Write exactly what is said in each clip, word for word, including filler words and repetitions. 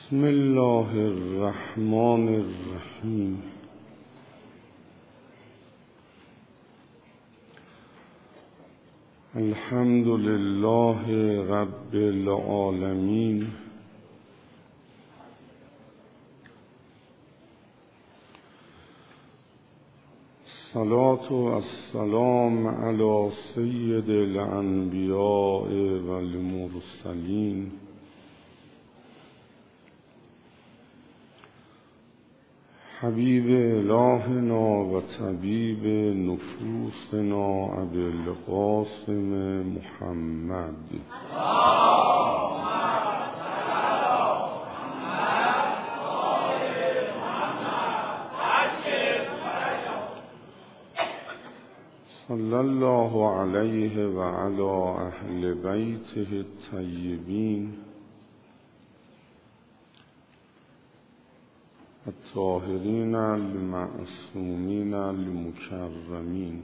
بسم الله الرحمن الرحیم. الحمد لله رب العالمین. الصلاة والسلام علی سید الانبیاء والمرسلین حبیب الهنا و طبیب نفوسنا ابی القاسم محمد. صلی الله علیه و علی اهل بیته الطیبین الطاهرین المعصومین المکرمین.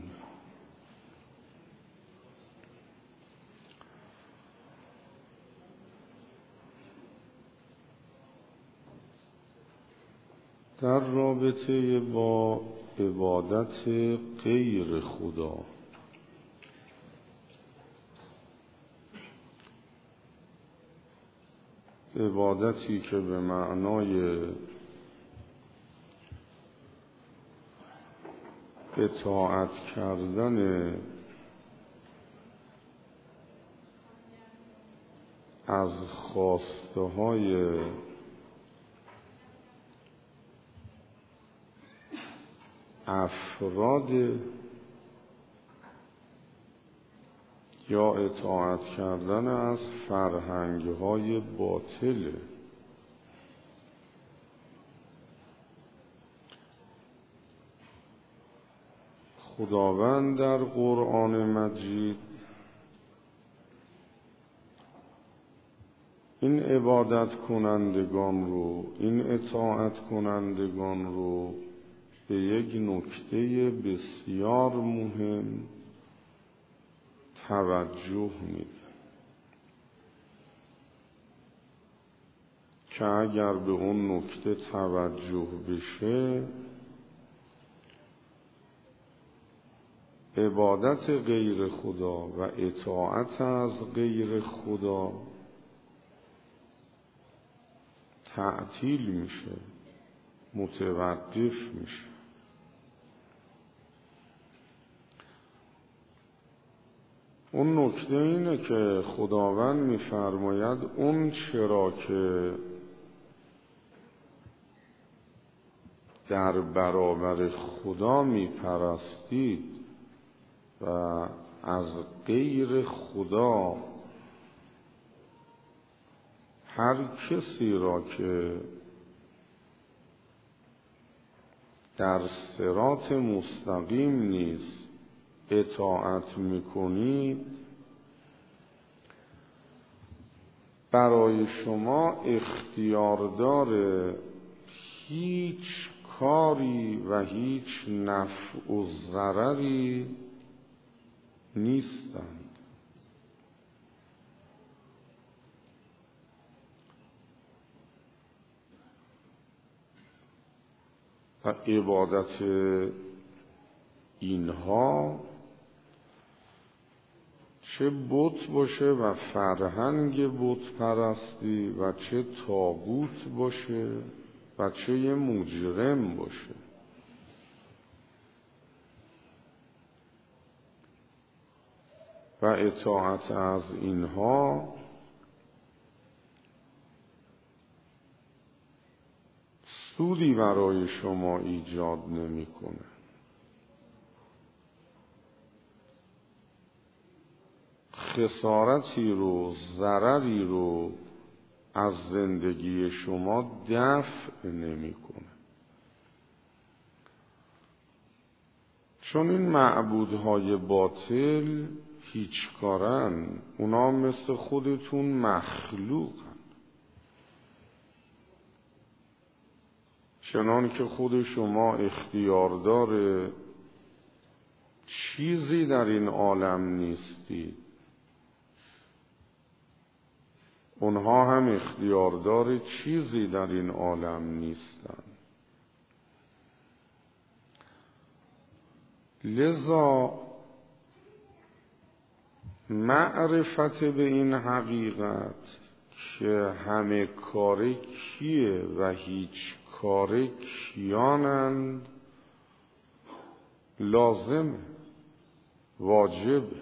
در رابطه با عبادت غیر خدا، عبادتی که به معنای اطاعت کردن از خواسته های افراد یا اطاعت کردن از فرهنگ های باطل. خداوند در قرآن مجید این عبادت کنندگان رو، این اطاعت کنندگان رو به یک نکته بسیار مهم توجه میده که اگر به اون نکته توجه بشه، عبادت غیر خدا و اطاعت از غیر خدا تعطیل میشه، متوقف میشه. اون نکته اینه که خداوند میفرماید اون چرا که در برابر خدا میپرستید و از غیر خدا هر کسی را که در صراط مستقیم نیست اطاعت میکنید، برای شما اختیار داره هیچ کاری و هیچ نفع و ضرری نیستند. و عبادت اینها چه بت باشه و فرهنگ بت پرستی و چه طاغوت باشه و چه یه مجرم باشه، و اطاعت از اینها سودی برای شما ایجاد نمیکنه. خسارتی رو، ضرری رو از زندگی شما دفع نمیکنه. چون این معبودهای باطل هیچ کارن، اونا مثل خودتون مخلوقن. چنان که خود شما اختیار داره چیزی در این عالم نیستید، اونها هم اختیاردار چیزی در این عالم نیستند. لذا معرفت به این حقیقت که همه کار کیه و هیچ کار کیانند لازمه، واجبه.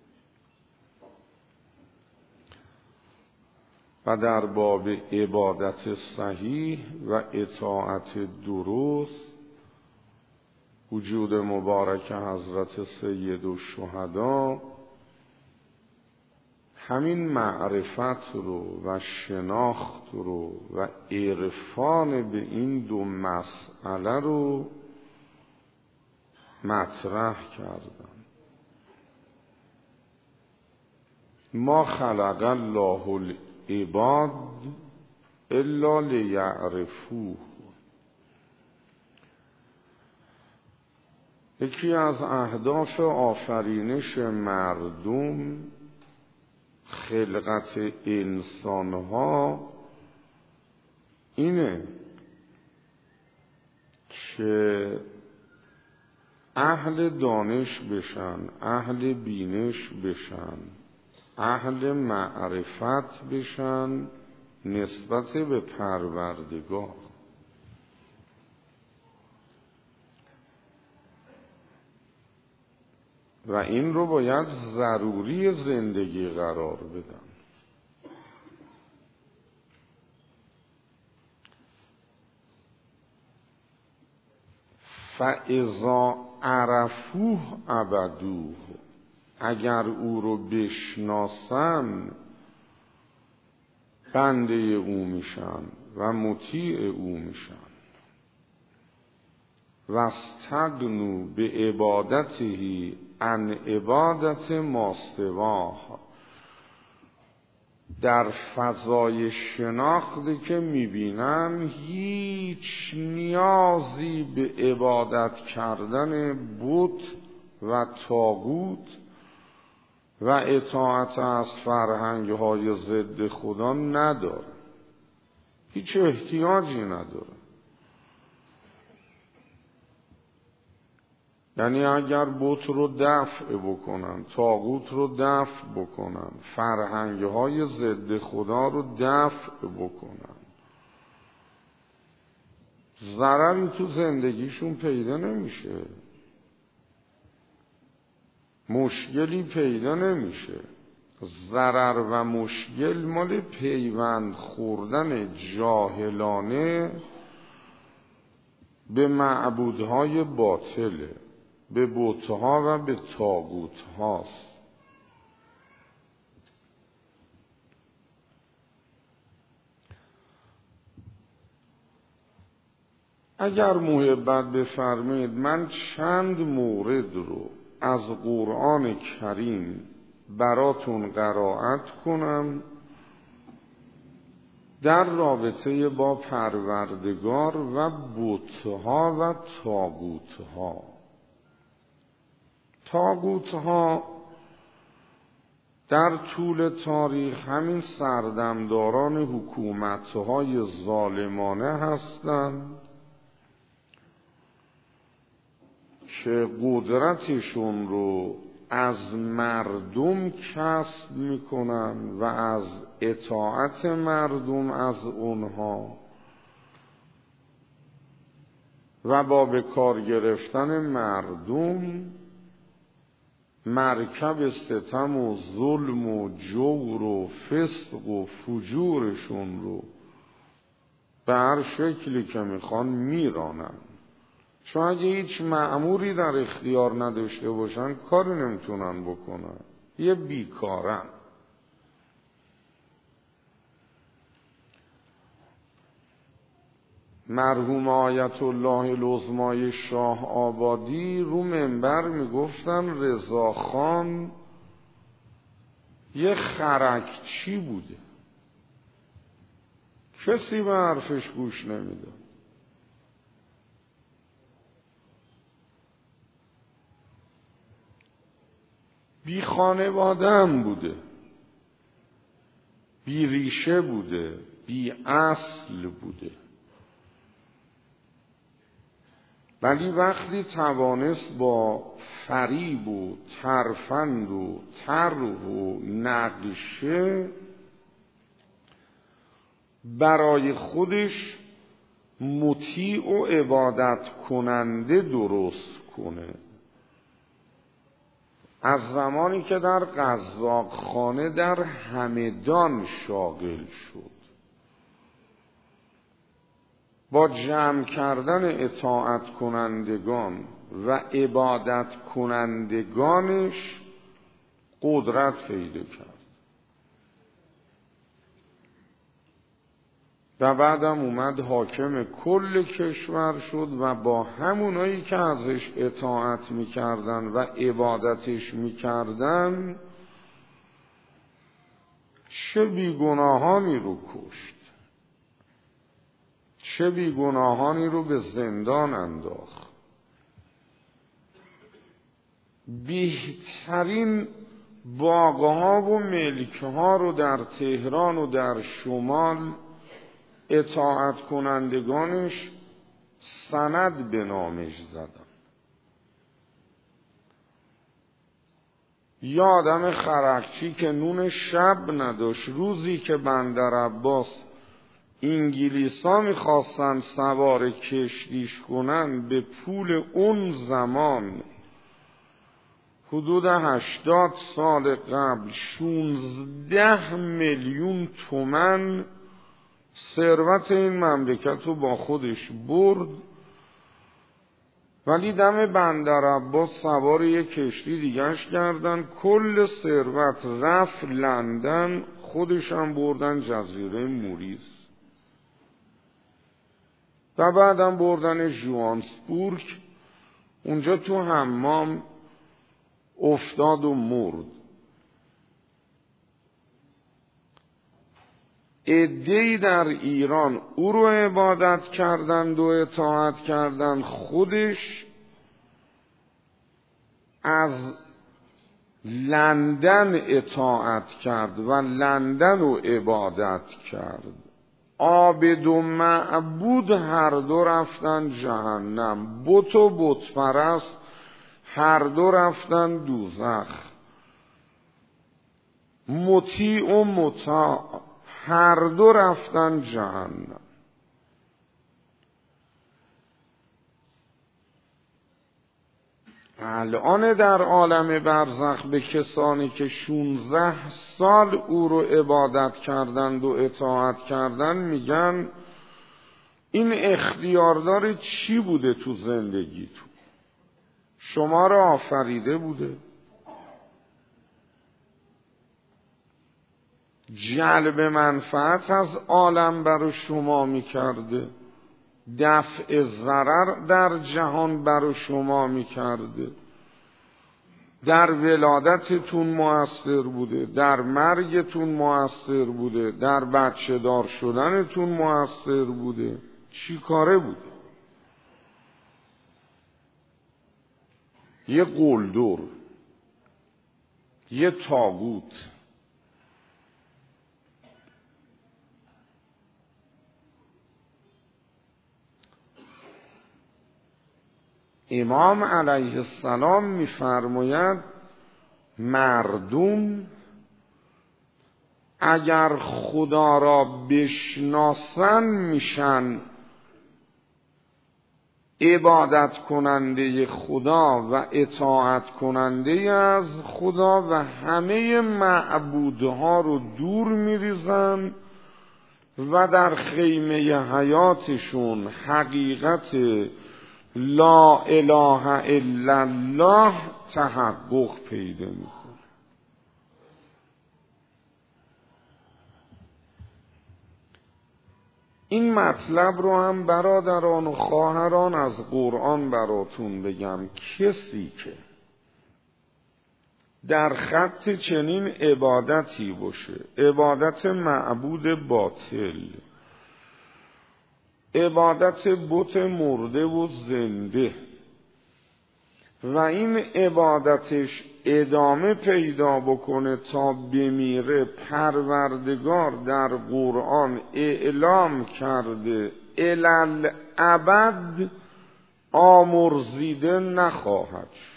و در باب عبادت صحیح و اطاعت درست وجود مبارک حضرت سید الشهدا همین معرفت رو و شناخت رو و عرفان به این دو مسئله رو مطرح کردن. ما خلق الله العباد الا لیعرفوه. یکی از اهداف آفرینش مردم، خلقت انسانها، اینه که اهل دانش بشن، اهل بینش بشن، اهل معرفت بشن نسبت به پروردگار. و این رو باید ضروری زندگی قرار بدن. فاذا عرفوه عبدوه، اگر او رو بشناسن بنده او میشن و مطیع او میشن. واستغنوا به عبادته عن عبادت ما سواه. در فضای شناختی که میبینن هیچ نیازی به عبادت کردن بت و طاغوت و اطاعت از فرهنگ‌های ضد خدا نداره، هیچ احتیاجی نداره. یعنی اگر بت رو دفع بکنن، طاغوت رو دفع بکنن، فرهنگ‌های ضد خدا رو دفع بکنن، ضرری تو زندگیشون پیدا نمیشه، مشکلی پیدا نمیشه. ضرر و مشکل مال پیوند خوردن جاهلانه به معبودهای باطله، به بتها و به طاغوت هاست. اگر محبت بفرمایید من چند مورد رو از قرآن کریم براتون قرائت کنم در رابطه با پروردگار و بتها و طاغوتها. طاغوتها در طول تاریخ همین سردمداران حکومتهای ظالمانه هستند که قدرتشون رو از مردم کسب میکنن و از اطاعت مردم از اونها و با به کار گرفتن مردم مرکب ستم و ظلم و جور و فسق و فجورشون رو به هر شکلی که میخوان میرانن. چون اگه هیچ مأموری در اختیار نداشته باشن کاری نمیتونن بکنن، یه بیکارن. مرحوم آیت الله العظمای شاه آبادی رو منبر میگفتن رضاخان یه خرکچی بوده، کسی به حرفش گوش نمیداد. بی خانواده هم بوده، بی ریشه بوده، بی اصل بوده. ولی وقتی توانست با فریب و ترفند و طرح و نقشه برای خودش مطیع و عبادت کننده درست کنه، از زمانی که در قزاقخانه در همدان شاغل شد، با جمع کردن اطاعت کنندگان و عبادت کنندگانش قدرت پیدا کرد و بعدم اومد حاکم کل کشور شد و با همونایی که ازش اطاعت میکردن و عبادتش میکردن چه بیگناهانی رو کشت، چه بیگناهانی رو به زندان انداخت. بهترین باغ‌ها و ملک‌ها رو در تهران و در شمال اطاعت کنندگانش سند به نامش زدن. یا آدم خرقچی که نون شب نداشت، روزی که بندر عباس انگلیسا میخواستن سوار کشتیش کنن، به پول اون زمان حدود هشتاد سال قبل شونزده میلیون تومن ثروت این مملکت رو با خودش برد، ولی دم بندر عباس سوار یک کشتی دیگهش کردن، کل ثروت رفت لندن، خودش هم بردن جزیره موریس و بعدم بردن ژوانسبورگ، اونجا تو حمام افتاد و مرد. عده‌ای در ایران او رو عبادت کردند و اطاعت کردند، خودش از لندن اطاعت کرد و لندن رو عبادت کرد. عابد و معبود هر دو رفتن جهنم، بت و بت پرست هر دو رفتن دوزخ، مطیع و مطاع هر دو رفتن جهنم. الان در عالم برزخ به کسانی که شونزده سال او رو عبادت کردند و اطاعت کردند میگن این اختیاردار چی بوده تو زندگیتون؟ شما را آفریده بوده، جلب منفعت از عالم برای شما میکرده، دفع ضرر در جهان برای شما میکرده، در ولادتتون مؤثر بوده، در مرگتون مؤثر بوده، در بچه دار شدنتون مؤثر بوده، چی کاره بوده؟ یه قلدر، یه طاغوت. امام علیه السلام می‌فرماید مردم اگر خدا را بشناسن میشن عبادت کننده خدا و اطاعت کننده از خدا و همه معبودها رو دور میریزن و در خیمه حیاتشون حقیقت لا اله الا الله تحقق پیدا میکنه. این مطلب رو هم برادران و خواهران از قرآن براتون بگم. کسی که در خط چنین عبادتی باشه، عبادت معبود باطل، عبادت بت مرده و زنده، و این عبادتش ادامه پیدا بکنه تا بمیره، پروردگار در قرآن اعلام کرده الالابد آمرزیده نخواهد شد.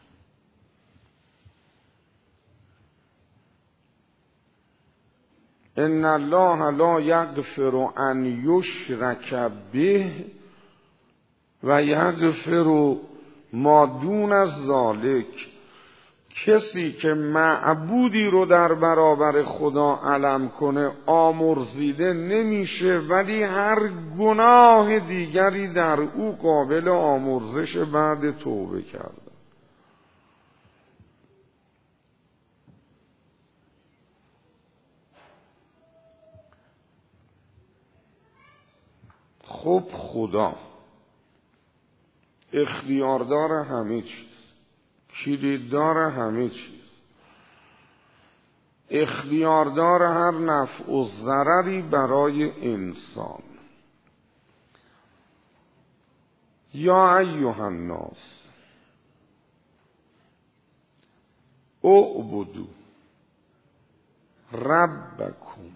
ان الله لا یغفر ان یشرک به و یغفر ما دون از ذالک. کسی که معبودی رو در برابر خدا علم کنه آمرزیده نمیشه، ولی هر گناه دیگری در او قابل آمرزش بعد توبه کرده. خب خدا اختیاردار همه چیز، کلیددار همه چیز، اختیاردار هر نفع و ضرری برای انسان. یا ایها الناس اعبدوا ربکم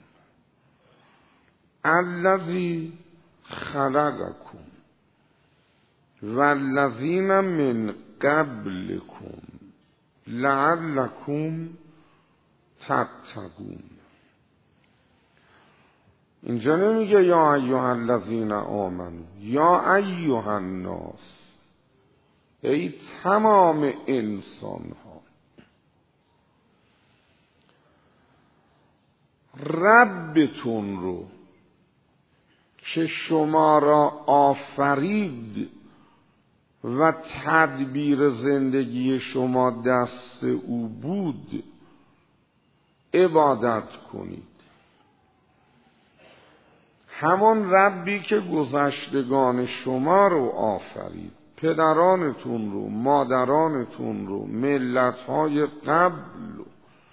الذی خلقکم والذین من قبلکم لعلکم تتقون. اینجا نمیگه یا ایها الذین آمنو، یا ایها الناس، ای تمام انسان ها. ربتون رو که شما را آفرید و تدبیر زندگی شما دست او بود عبادت کنید. همان ربی که گذشتگان شما رو آفرید، پدرانتون رو، مادرانتون رو، ملت‌های قبل رو.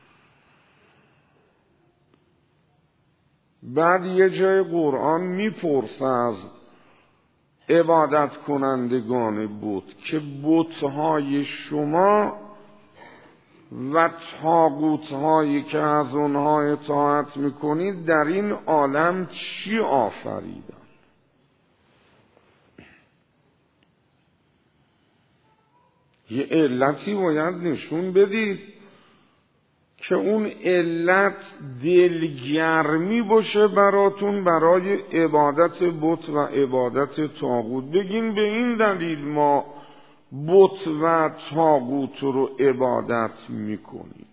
بعد یه جای قرآن میپرسه از عبادت کنندگان بت که بت‌های شما و طاغوت‌هایی که از اونها اطاعت میکنید در این عالم چی آفریدن؟ یه علتی باید نشون بدید که اون علت دلگرمی باشه براتون برای عبادت بت و عبادت طاغوت. بگین به این دلیل ما بت و طاغوت رو عبادت میکنیم.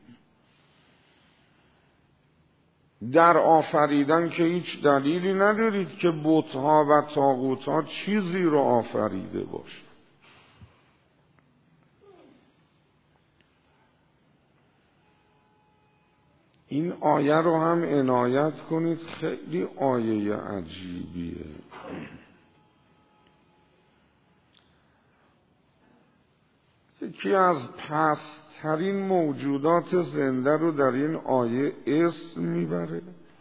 در آفریدن که هیچ دلیلی ندارید که بت‌ها و طاغوت‌ها چیزی رو آفریده باشه. این آیه رو هم عنایت کنید، خیلی آیه عجیبیه. یکی از پست‌ترین موجودات زنده رو در این آیه اسم میبره.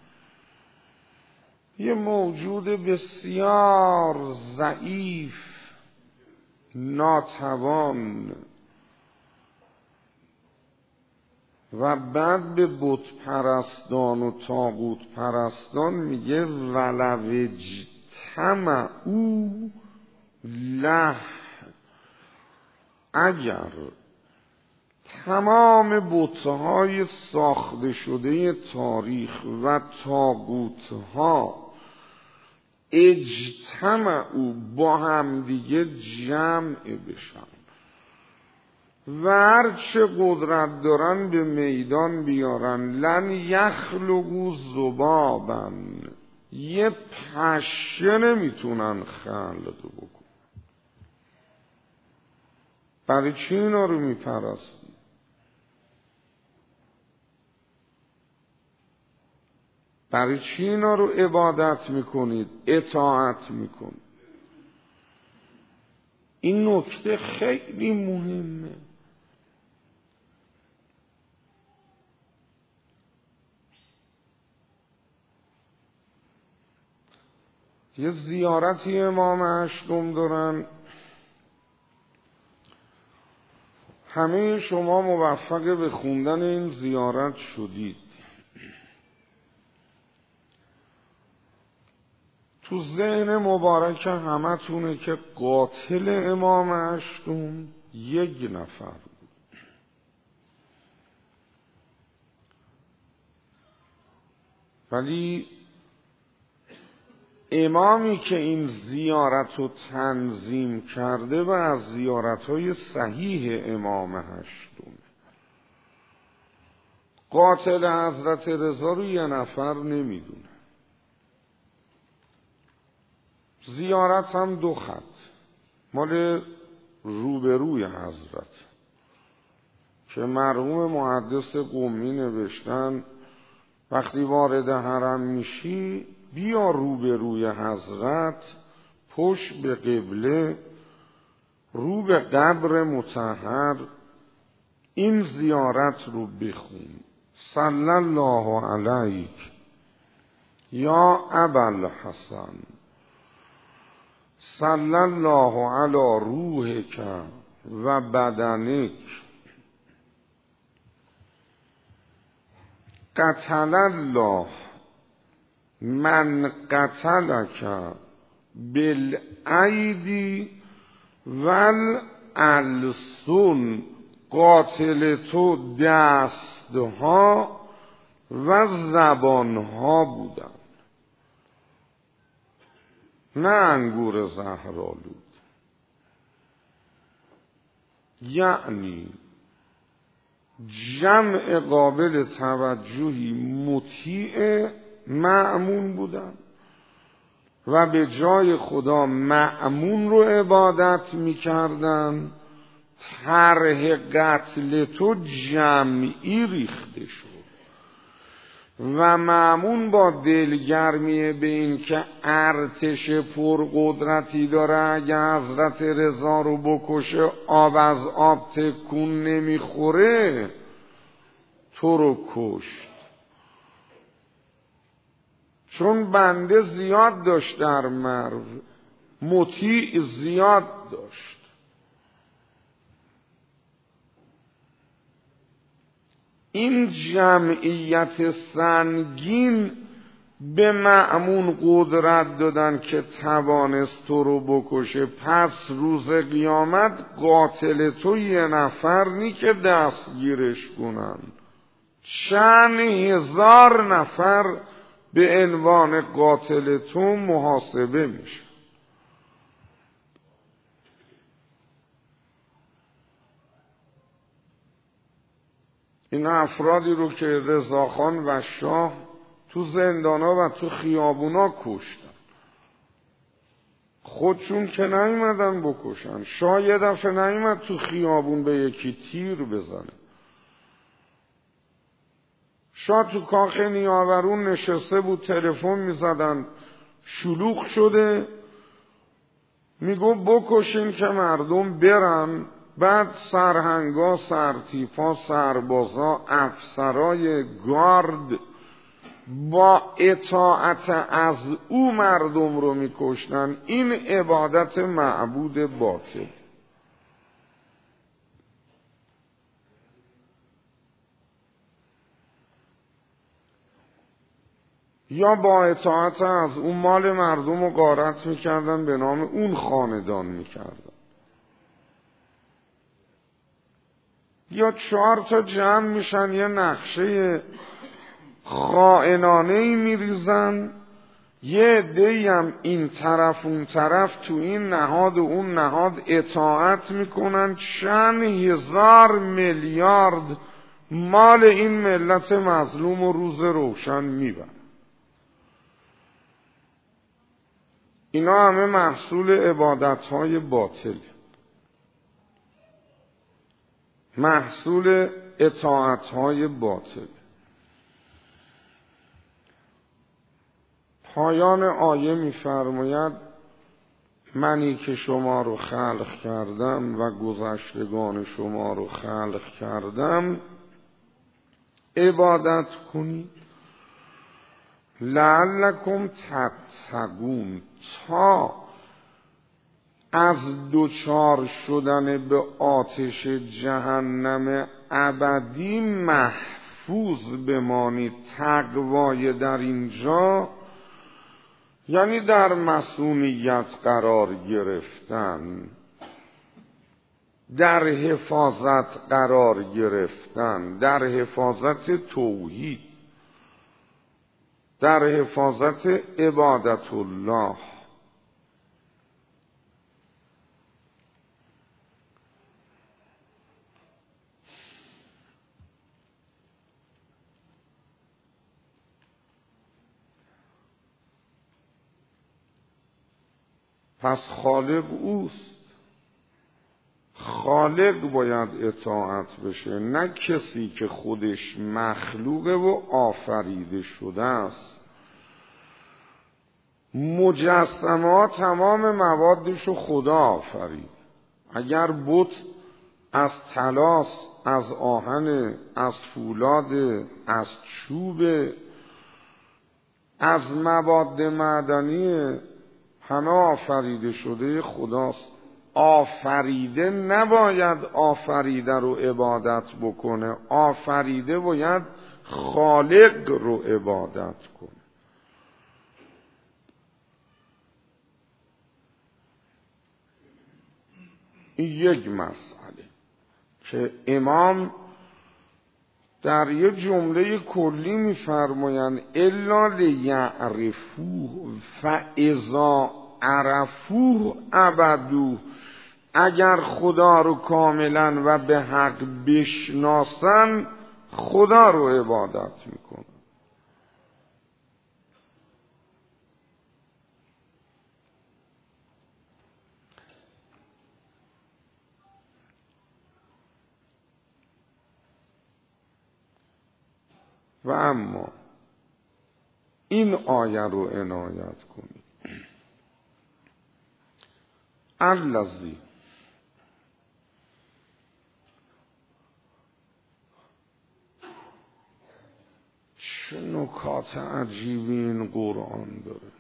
یه موجود بسیار ضعیف، ناتوان، و بعد به بت پرستان و طاغوت پرستان میگه ولو اجتمعوا له، اگر تمام بت‌های ساخته شده تاریخ و طاغوت‌ها اجتمعوا با هم دیگه جمع بشن و هرچه قدرت دارن به میدان بیارن، لن یخلقوا ذبابا، یه پشه نمیتونن خلق بکن. برای چی اینا رو میپرستی؟ برای چی اینا رو عبادت میکنید، اطاعت میکنید؟ این نکته خیلی مهمه. یه زیارتی امام هشتم دارن، همه شما موفق به خوندن این زیارت شدید. تو ذهن مبارک همتونه که قاتل امام هشتم یک نفر بود. ولی امامی که این زیارت رو تنظیم کرده و از زیارت‌های صحیح امام هشتم، قاتل حضرت رضا رو یه نفر نمیدونه. زیارت هم دو خط، مال روبروی حضرت که مرحوم محدث قمی نوشتن وقتی وارد حرم میشی بیا روبروی حضرت، پشت به قبله، رو به قبر مطهر، این زیارت رو بخون. صلی الله علیک یا ابوالحسن، صلی الله علی روحک و بدنک، قتل الله من قتلک بالایدی والالسن، قاتل تو دستها و زبانها بودن، نه انگور زهرآلود. یعنی جمع قابل توجهی مطیع مأمون بودن و به جای خدا مأمون رو عبادت میکردن. طرح قتل تو جمعی ریخته شد و مأمون با دلگرمی به این که ارتش پرقدرتی داره اگه حضرت رضا رو بکشه آب از آب تکون نمیخوره، تو رو کشت. چون بنده زیاد داشت در مرو، مطیع زیاد داشت. این جمعیت سنگین به مأمون قدرت دادن که توانست تو رو بکشه. پس روز قیامت قاتل تو یه نفر نی که دستگیرش کنن، چند هزار نفر به عنوان قاتل تو محاسبه میشه. این افرادی رو که رضاخان و شاه تو زندانا و تو خیابونا کشتن، خودشون که نیومدن بکشن. شاه یه دفعه نیومد تو خیابون به یکی تیر بزنه. شاه تو کاخ نیاورون نشسته بود، تلفن میزدن شلوغ شده، میگو بکشین که مردم برن. بعد سرهنگا، سرتیپا، سربازا، افسرای گارد با اطاعت از او مردم رو میکشتن. این عبادت معبود باطل. یا با اطاعت از اون مال مردم رو غارت میکردن، به نام اون خاندان میکردن. یا چهار تا جمع میشن یه نقشه خائنانه‌ای میریزن، یه عده‌ای هم این طرف اون طرف تو این نهاد و اون نهاد اطاعت میکنن. چند هزار میلیارد مال این ملت مظلوم و روز روشن میبرن. اینا همه محصول عبادت‌های باطل، محصول اطاعت‌های باطل. پایان آیه می‌فرماید منی که شما رو خلق کردم و گذشتگان شما رو خلق کردم عبادت کنید لعلکم تتقون، تا از دوچار شدن به آتش جهنم ابدی محفوظ بمانید. تقوای در اینجا یعنی در مسئولیت قرار گرفتن، در حفاظت قرار گرفتن، در حفاظت توحید، در حفاظت عبادت الله. پس خالق اوست، خالق باید اطاعت بشه، نه کسی که خودش مخلوقه و آفریده شده است. مجسمه تمام موادشو خدا آفرید. اگر بت از طلاست، از آهن، از فولاد، از چوب، از مواد معدنی، همه آفریده شده خداست. آفریده نباید آفریده رو عبادت بکنه، آفریده باید خالق رو عبادت کنه. این یک مسئله که امام در یه جمله کلی می‌فرمایند الا لیعرفوه فاذا عرفوه عبدوه. اگر خدا رو کاملا و به حق بشناسن خدا رو عبادت میکنن. و اما این آیه رو عنایت کنید. الذی چه نکات عجیبی این قرآن داره.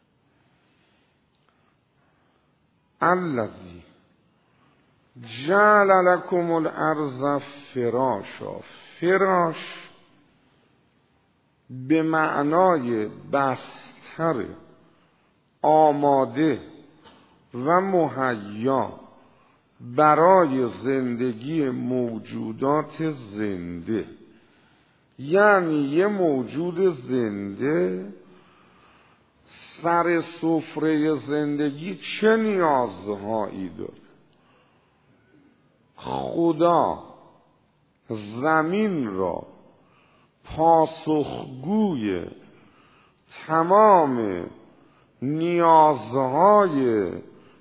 الذی جعل لکم الارض فراشا. فراش به معنای بستر، آماده و مهیا برای زندگی موجودات زنده. یعنی یه موجود زنده سر سفره زندگی چه نیازهایی داره؟ خدا زمین را پاسخگوی تمام نیازهای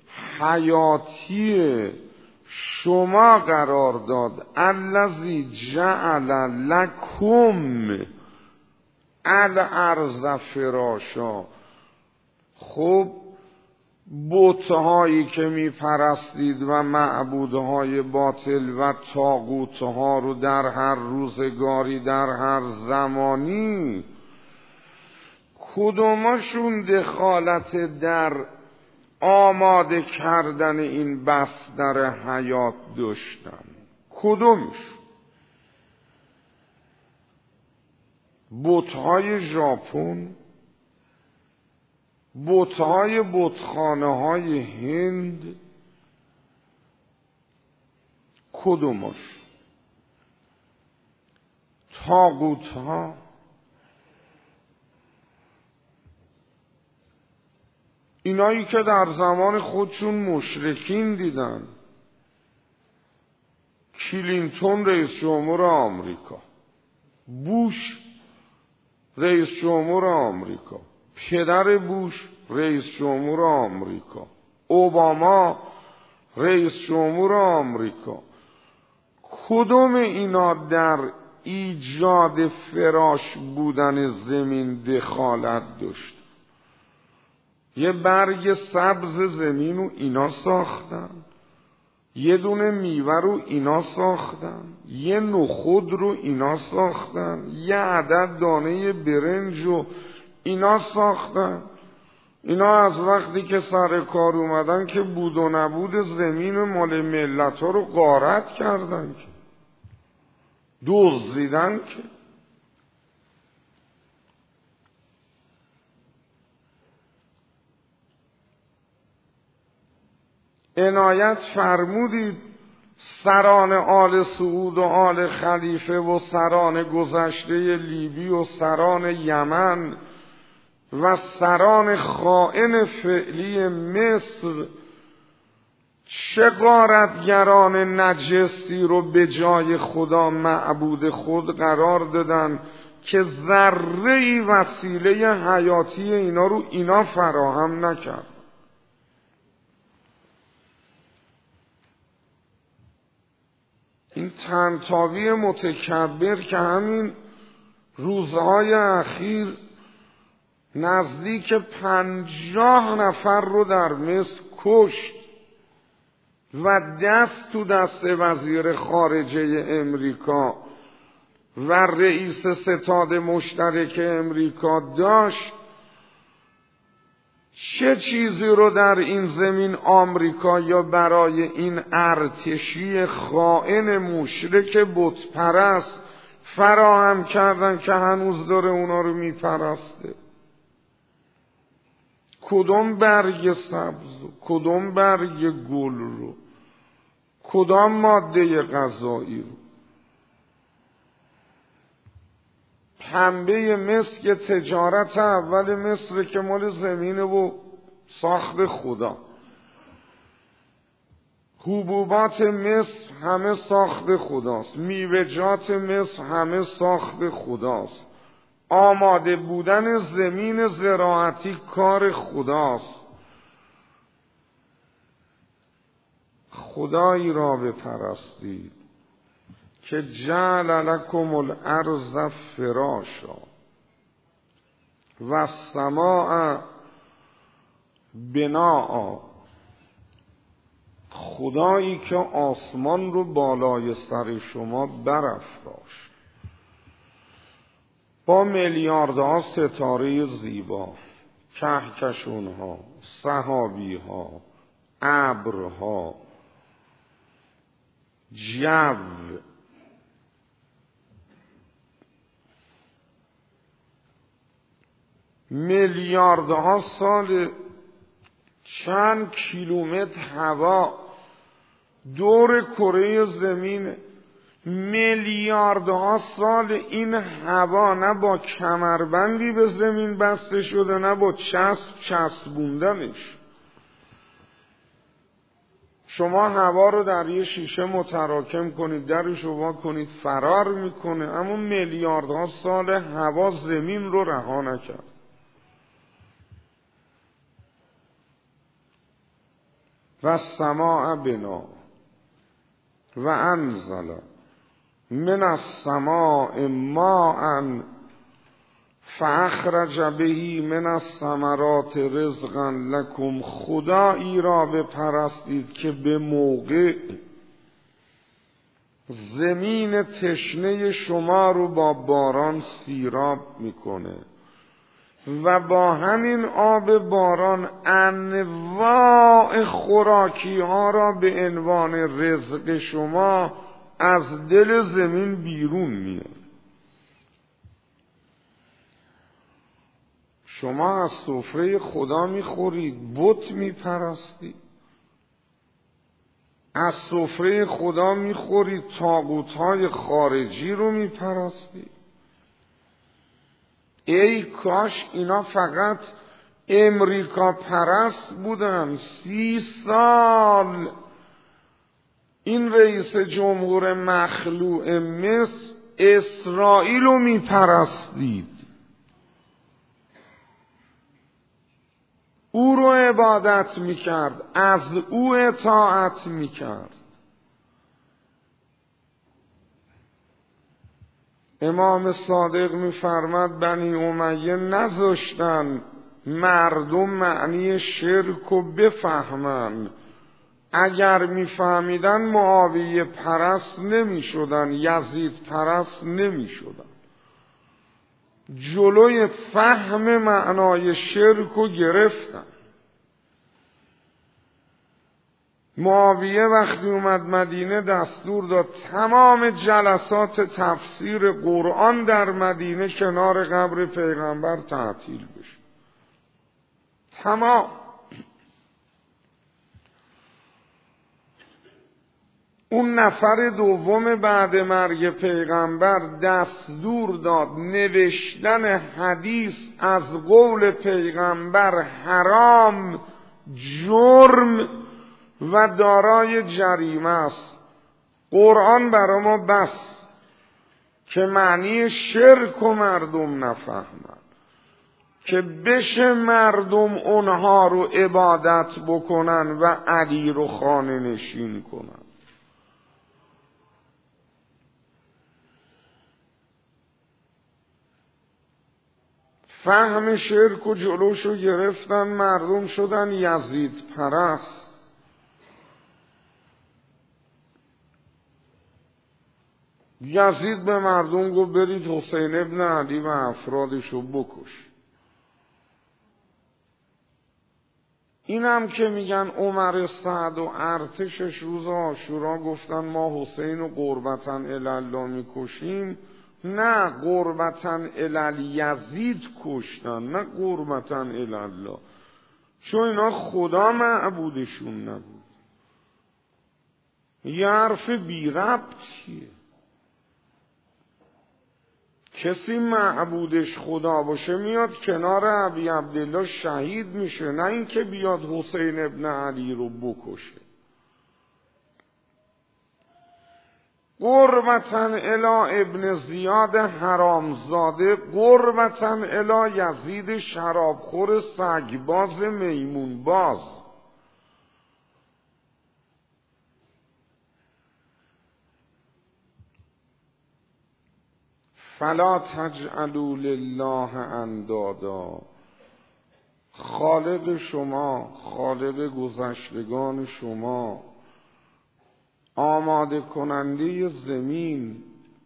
حیاتی شما قرار داد. الذی جعل لکم الارض فراشا. خب بت‌هایی که می پرستید و معبودهای باطل و طاغوت‌ها رو در هر روزگاری، در هر زمانی، کدومشون دخالت در آماده کردن این بستر حیات داشتن؟ کدومش؟ بت‌های ژاپن، بت‌های بتخانه‌های هند، کدومش؟ طاغوت‌ها، اینایی که در زمان خودشون مشرکین دیدن. کلینتون رئیس جمهور آمریکا، بوش رئیس جمهور آمریکا، پدر بوش رئیس جمهور آمریکا، اوباما رئیس جمهور آمریکا، کدوم اینا در ایجاد فراش بودن زمین دخالت داشت؟ یه برگ سبز زمین رو اینا ساختن، یه دونه میوه رو اینا ساختن، یه نخود رو اینا ساختن، یه عدد دانه برنج رو اینا ساختن. اینا از وقتی که سر کار اومدن که بود و نبود زمین مال ملت ها رو غارت کردن، که دزدیدن، که عنایت فرمودید سران آل سعود و آل خلیفه و سران گذشته لیبی و سران یمن و سران خائن فعلی مصر چه غارتگران نجسی رو به جای خدا معبود خود قرار دادن که ذره‌ای وسیله حیاتی اینا رو اینا فراهم نکرد. این طنطاوی متکبر که همین روزهای اخیر نزدیک پنجاه نفر رو در مصر کشت و دست تو دست وزیر خارجه امریکا و رئیس ستاد مشترک امریکا داشت، چه چیزی رو در این زمین آمریکا یا برای این ارتشی خائن مشرک بت پرست فراهم کردن که هنوز داره اونا رو میپرسته؟ کدوم برگ سبز رو، کدوم برگ گل رو، کدام ماده غذایی رو؟ پنبه مصر که تجارت اول مصر که مال زمینه و ساخت خدا، حبوبات مصر همه ساخت خداست، میوه‌جات مصر همه ساخت خداست، آماده بودن زمین زراعتی کار خداست. خدایی را بپرستید که جعل لکم الارض فراشا و السماء بناء. خدایی که آسمان رو بالای سر شما برافراشت با میلیاردها ستاره زیبا، کهکشان‌ها، سحابی‌ها، ابرها، جو، میلیاردها سال چند کیلومتر هوا دور کره زمین، میلیاردها سال این هوا نه با کمربندی به زمین بسته شده نه با چسب چسبوندنش. شما هوا رو در یه شیشه متراکم کنید، درش رو وا کنید، فرار میکنه، اما میلیاردها سال هوا زمین رو رها نکرد. و السماء بنا و انزل من السماء ماء فاخرج به من الثمرات رزقا لکم. خدایی را بپرستید که به موقع زمین تشنه شما رو با باران سیراب میکنه و با همین آب باران انواع خوراکی ها را به عنوان رزق شما از دل زمین بیرون میاد. شما از سفره خدا میخورید، بت میپرستید. از سفره خدا میخورید، طاغوت‌های خارجی رو میپرستید. ای کاش اینا فقط امریکا پرست بودن. سی سال این رئیس جمهور مخلوع مصر اسرائیل رو میپرستید، او رو عبادت میکرد، از او اطاعت میکرد. امام صادق میفرماد بنی امیه نذاشتن مردم معنی شرک رو بفهمن، اگر میفهمیدن معاویه پرست نمیشدن، یزید پرست نمیشدن. جلوی فهم معنای شرک رو گرفتن. معاویه وقتی اومد مدینه دستور داد تمام جلسات تفسیر قرآن در مدینه کنار قبر پیغمبر تعطیل بشه. تمام. اون نفر دوم بعد مرگ پیغمبر دستور داد نوشتن حدیث از قول پیغمبر حرام، جرم و دارای جریمه است. قرآن برای ما بس که معنی شرک و مردم نفهمن، که بشه مردم اونها رو عبادت بکنن و علی رو خانه نشین کنن. فهم شرک و جلوشو گرفتن، مردم شدن یزید پرست. یزید به مردم گفت برید حسین ابن علی و افرادشو بکش. اینم که میگن عمر سعد و ارتشش روز عاشورا گفتن ما حسین و قربتاً الله میکشیم. نه، قربتاً الی یزید کشتن، نه قربتاً الی الله، چون اینا خدا معبودشون نبود. یه حرف بی ربطیه. کسی معبودش خدا باشه میاد کنار ابی عبدالله شهید میشه، نه اینکه بیاد حسین ابن علی رو بکشه. قربتاً الی ابن زیاد حرامزاده، قربتاً الی یزید شرابخور سگباز میمون باز. فلا تجعلوا لله اندادا. خالق شما، خالق گذشتگان شما، آماده کننده زمین،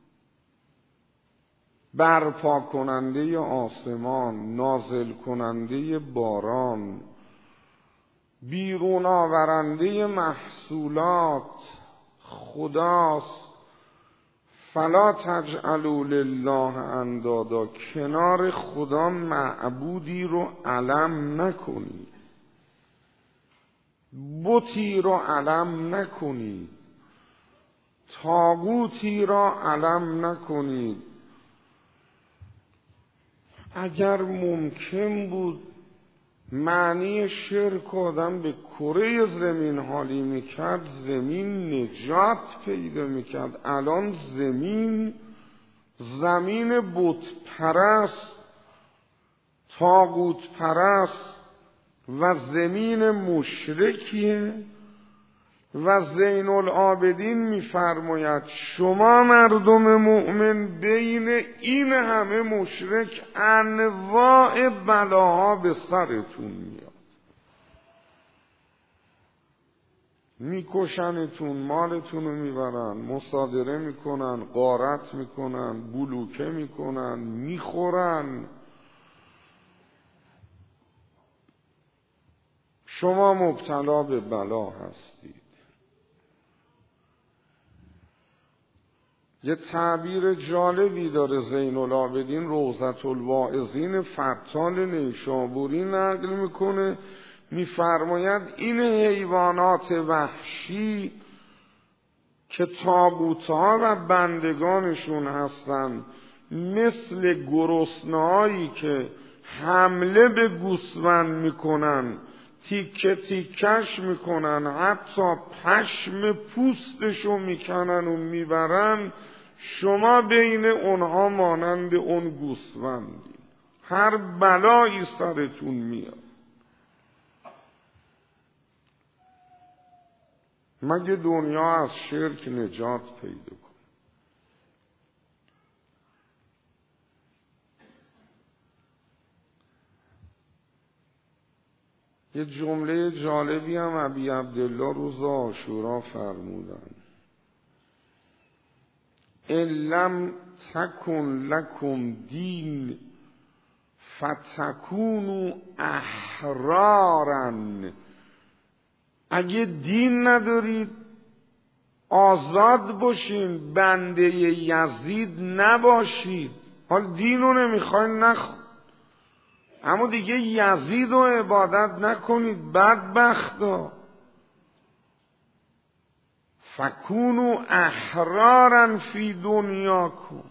برپا کننده آسمان، نازل کننده باران، بیرون آورنده محصولات خداست. فلا تجعلوا لله اندادا. کنار خدا معبودی رو علم نکنید، بتی رو علم نکنید، طاغوتی را علم نکنید. اگر ممکن بود معنی شرک آدم به کره زمین حالی میکرد، زمین نجات پیدا میکرد. الان زمین زمین بت پرست، طاغوت پرست و زمین مشرکیه. و زین العابدین میفرماید شما مردم مؤمن بین این همه مشرک انواع بلاها به سرتون میاد، میکشنتون، مالتون رو میبرن، مصادره میکنن، غارت میکنن، بلوکه میکنن، میخورن. شما مبتلا به بلا هستید. یه تعبیر جالبی داره زین العابدین روضة الواعظین فتال نیشابوری نقل میکنه، میفرماید این حیوانات وحشی که طاغوت‌ها و بندگانشون هستن، مثل گرسنه‌هایی که حمله به گوسفند میکنن، تیکه تیکش میکنن، حتی پشم پوستشو میکنن و میبرن، شما بین اونها مانند اون گوسفندی. هر بلایی سرتون میاد. مگه دنیا از شرک نجات پیدا کنه؟ یه جمله جالبی هم ابی عبدالله روز عاشورا فرمودن: ان لم تکن لکم دین فتکونوا احرارن، اگه دین ندارید آزاد باشین، بنده یزید نباشید. حال دین رو نمیخواین نخواین، اما دیگه یزید رو عبادت نکنید، بدبختا. فکونوا احرارا فی دنیاکم.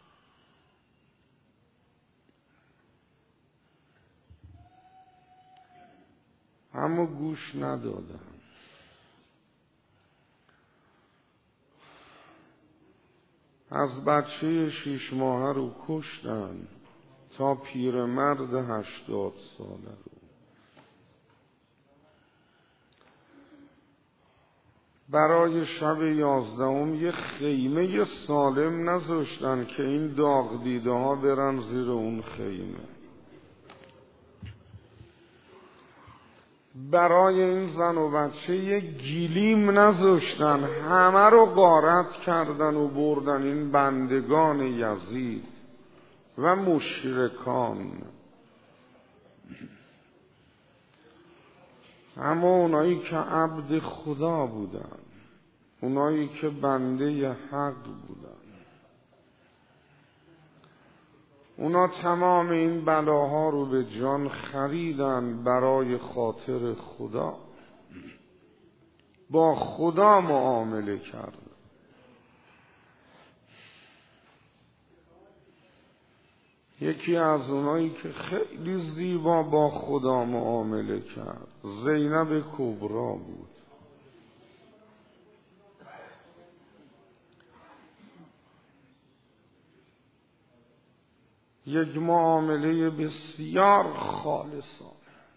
اما گوش ندادن. از بچه شیش ماهه رو کشتن تا پیرمرد هشتاد ساله رو. برای شب یازدهم یه خیمه سالم نذاشتن که این داغ دیده ها برن زیر اون خیمه. برای این زن و بچه یه گلیم نذاشتن، همه رو غارت کردن و بردن این بندگان یزید و مشرکان. اما اونایی که عبد خدا بودن، اونایی که بنده حق بودن، اونا تمام این بلاها رو به جان خریدن برای خاطر خدا، با خدا معامله کردن. یکی از اونایی که خیلی زیبا با خدا معامله کرد زینب کبرا بود. یک معامله بسیار خالصانه.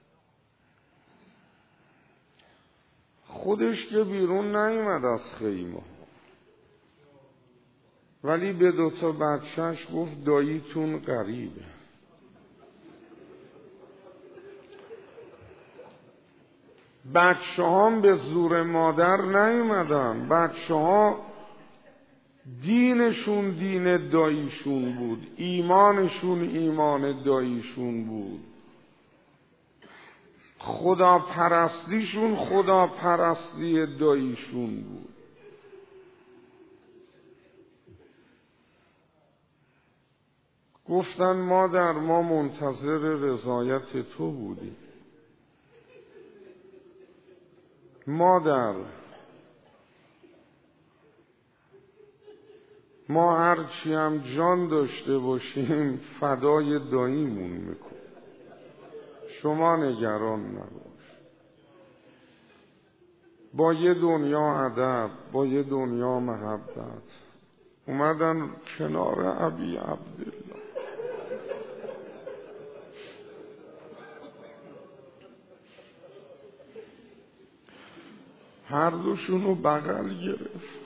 خودش که بیرون نیامد از خیمه، ولی به دوتا بچهش گفت داییتون غریبه. بچه هم به زور مادر نیامدن، بچه ها دینشون دین داییشون بود، ایمانشون ایمان داییشون بود، خدا پرستیشون خدا پرستی داییشون بود. گفتن مادر ما منتظر رضایت تو بودیم. مادر ما هرچی هم جان داشته باشیم فدای داییمون میکن، شما نگران نباش. با یه دنیا ادب، با یه دنیا محبت اومدن کنار ابی عبدالله. هر دوشونو بغل گرفت،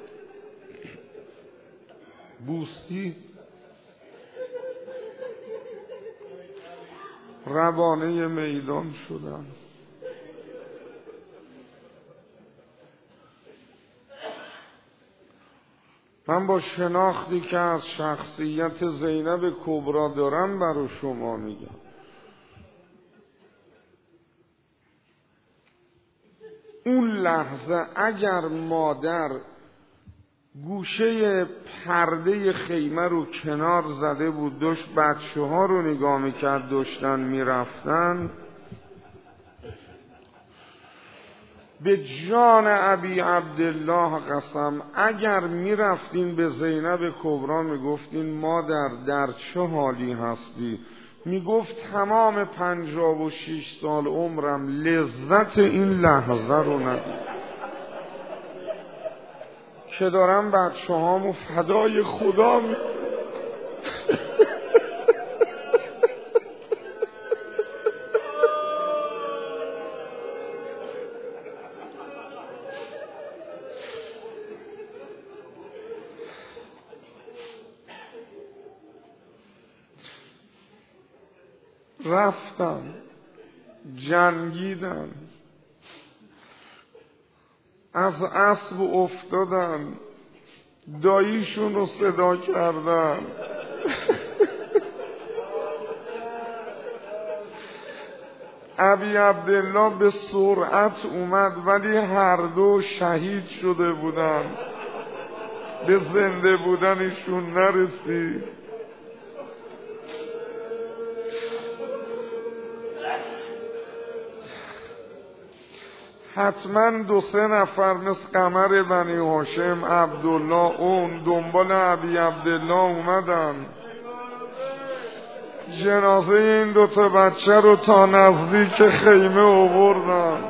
بوستی، روانه میدان شدن. من با شناختی که از شخصیت زینب کبرا دارم برای شما میگم. اون لحظه اگر مادر گوشه پرده خیمه رو کنار زده بود، داشت بچه ها رو نگاه میکرد داشتن میرفتن، به جان ابی عبدالله قسم اگر میرفتین به زینب کبرا میگفتین مادر در چه حالی هستی، میگفت تمام پنجاه و شیش سال عمرم لذت این لحظه رو ندید که دارم بچه هامو فدای خدا می رفتن جنگیدن، از اسب افتادن، داییشون رو صدا کردن، ابی عبدالله به سرعت اومد، ولی هر دو شهید شده بودن، به زنده بودنشون نرسید. حتما دو سه نفر مثل قمر بنی هاشم، عبدالله اون دنبال ابی عبدالله اومدن، جنازه این دوتا بچه رو تا نزدیک خیمه آوردن.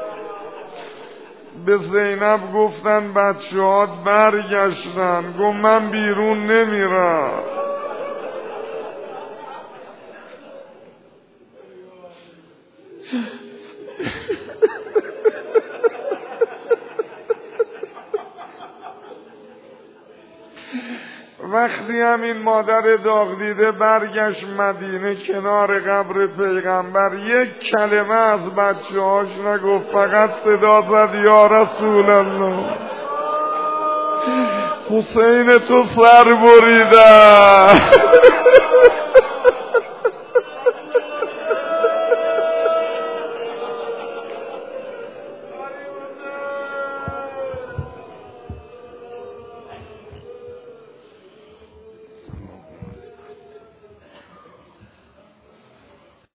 به زینب گفتن بچه هات برگشتن، گفت من بیرون نمیرم. وقتی همین مادر داغ دیده برگشت مدینه کنار قبر پیغمبر، یک کلمه از بچه هاش نگفت، فقط صدا زد یا رسول الله، حسین تو سر بریدن.